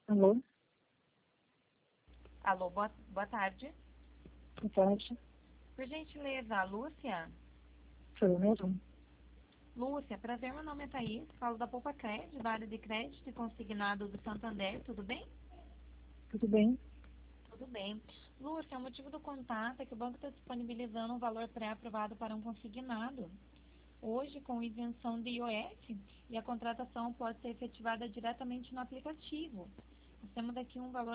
Alô, Alô, boa tarde. boa tarde. Por gentileza, Lúcia? Sou eu mesmo? Lúcia, prazer, meu nome é Thaís. Falo da Poupa Crédito, da área de crédito e consignado do Santander, tudo bem? Tudo bem? Tudo bem. Lúcia, o motivo do contato é que o banco está disponibilizando um valor pré-aprovado para um consignado. Hoje, com isenção de IOF, e a contratação pode ser efetivada diretamente no aplicativo. Nós temos aqui um valor